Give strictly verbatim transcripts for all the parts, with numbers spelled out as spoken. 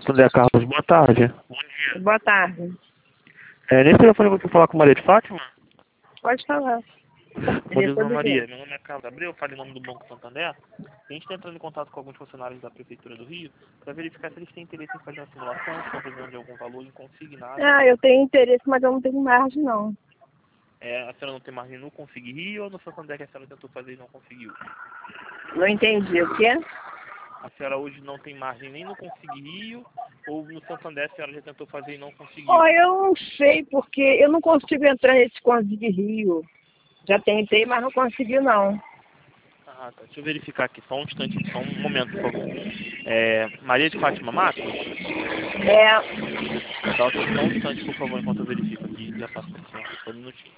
Santander Carlos, boa tarde. Bom dia. Boa tarde. É, nesse telefone eu vou falar com Maria de Fátima? Pode falar. Bom dia, dona Maria. Meu nome é Carlos Abreu, eu falo em nome do Banco Santander. A gente está entrando em contato com alguns funcionários da Prefeitura do Rio para verificar se eles têm interesse em fazer uma simulação, se estão precisando de algum valor em consignado. Ah, eu tenho interesse, mas eu não tenho margem, não. É, a senhora não tem margem no Conseguir Rio ou no Santander que a senhora tentou fazer e não conseguiu? Não entendi. O quê? A senhora hoje não tem margem nem no Conseguir Rio ou no Santander a senhora já tentou fazer e não conseguiu? Ó, eu não sei, porque eu não consigo entrar nesse Conseguir Rio. Já tentei, mas não consegui, não. Ah, tá. Deixa eu verificar aqui, só um instante, só um momento, por favor. É, Maria de Fátima Matos? É, Tá, ok. Só um instante, por favor, enquanto eu verifico aqui e já passo para a senhora. Só um minutinho.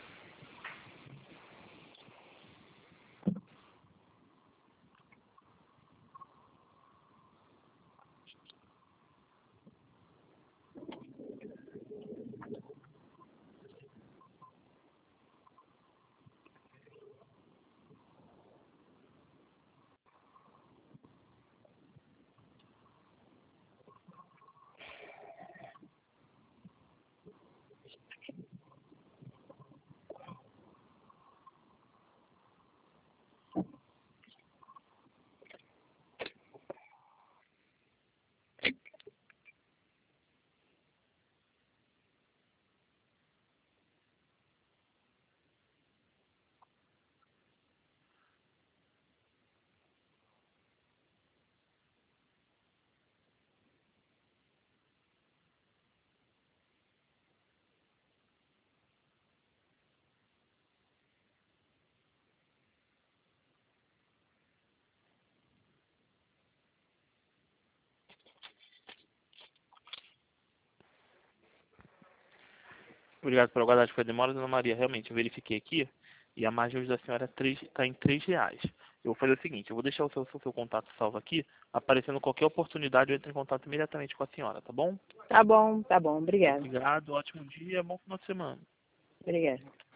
Obrigado pela guardar foi demora, dona Maria. Realmente, eu verifiquei aqui e a margem hoje da senhora está em três reais. Eu vou fazer o seguinte, eu vou deixar o seu, seu, seu contato salvo aqui, aparecendo qualquer oportunidade, eu entro em contato imediatamente com a senhora, tá bom? tá bom, tá bom. Obrigada. Obrigado, ótimo dia, bom final de semana. Obrigada.